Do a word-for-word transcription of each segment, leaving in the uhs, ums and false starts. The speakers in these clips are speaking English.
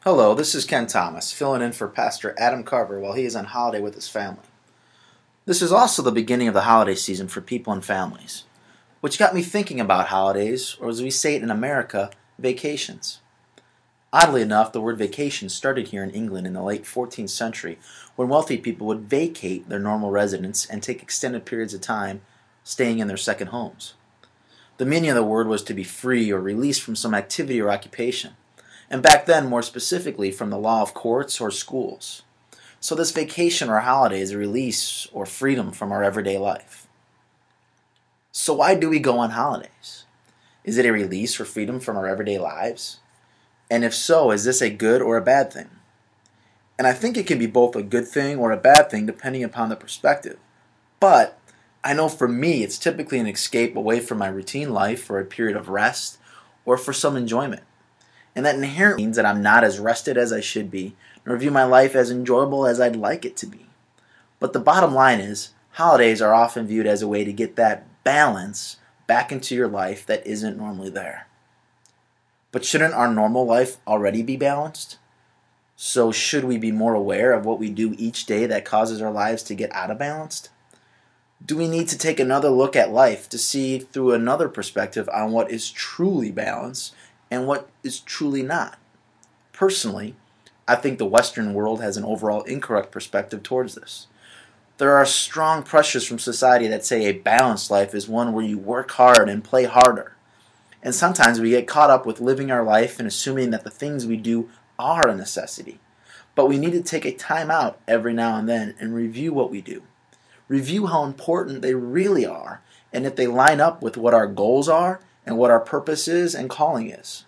Hello, this is Ken Thomas, filling in for Pastor Adam Carver while he is on holiday with his family. This is also the beginning of the holiday season for people and families, which got me thinking about holidays, or as we say it in America, vacations. Oddly enough, the word vacation started here in England in the late fourteenth century when wealthy people would vacate their normal residence and take extended periods of time staying in their second homes. The meaning of the word was to be free or released from some activity or occupation, and back then more specifically from the law of courts or schools. So this vacation or holiday is a release or freedom from our everyday life. So why do we go on holidays? Is it a release or freedom from our everyday lives? And if so, is this a good or a bad thing? And I think it can be both a good thing or a bad thing depending upon the perspective. But I know for me it's typically an escape away from my routine life for a period of rest or for some enjoyment. And that inherently means that I'm not as rested as I should be, nor view my life as enjoyable as I'd like it to be. But the bottom line is, holidays are often viewed as a way to get that balance back into your life that isn't normally there. But shouldn't our normal life already be balanced? So should we be more aware of what we do each day that causes our lives to get out of balance? Do we need to take another look at life to see through another perspective on what is truly balanced and what is truly not? Personally, I think the Western world has an overall incorrect perspective towards this. There are strong pressures from society that say a balanced life is one where you work hard and play harder. And sometimes we get caught up with living our life and assuming that the things we do are a necessity. But we need to take a time out every now and then and review what we do. Review how important they really are, and if they line up with what our goals are and what our purpose is and calling is.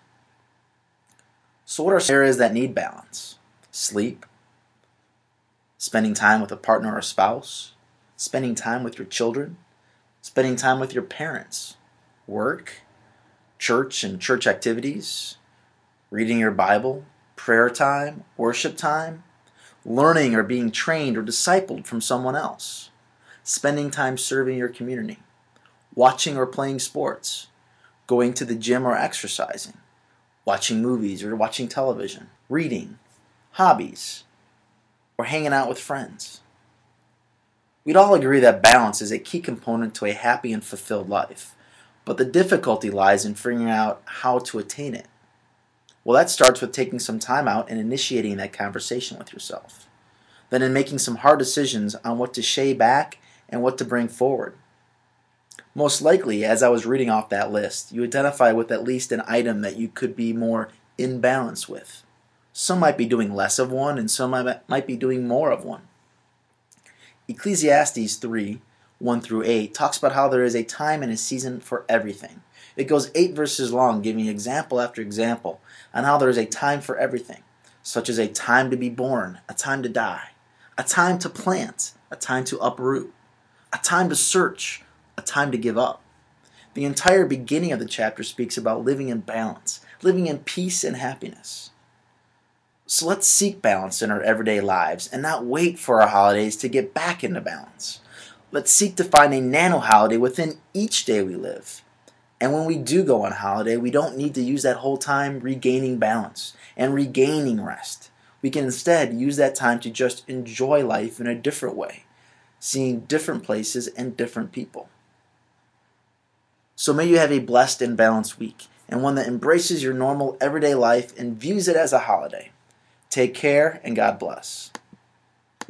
So what are some areas that need balance? Sleep, spending time with a partner or spouse, spending time with your children, spending time with your parents, work, church and church activities, reading your Bible, prayer time, worship time, learning or being trained or discipled from someone else, spending time serving your community, watching or playing sports, going to the gym or exercising, watching movies or watching television, reading, hobbies, or hanging out with friends. We'd all agree that balance is a key component to a happy and fulfilled life, but the difficulty lies in figuring out how to attain it. Well, that starts with taking some time out and initiating that conversation with yourself. Then in making some hard decisions on what to shave back and what to bring forward. Most likely, as I was reading off that list, you identify with at least an item that you could be more in balance with. Some might be doing less of one, and some might be doing more of one. Ecclesiastes three, one through eight, talks about how there is a time and a season for everything. It goes eight verses long, giving example after example on how there is a time for everything, such as a time to be born, a time to die, a time to plant, a time to uproot, a time to search, a time to give up. The entire beginning of the chapter speaks about living in balance, living in peace and happiness. So let's seek balance in our everyday lives and not wait for our holidays to get back into balance. Let's seek to find a nano holiday within each day we live. And when we do go on holiday, we don't need to use that whole time regaining balance and regaining rest. We can instead use that time to just enjoy life in a different way, seeing different places and different people. So may you have a blessed and balanced week, and one that embraces your normal everyday life and views it as a holiday. Take care, and God bless.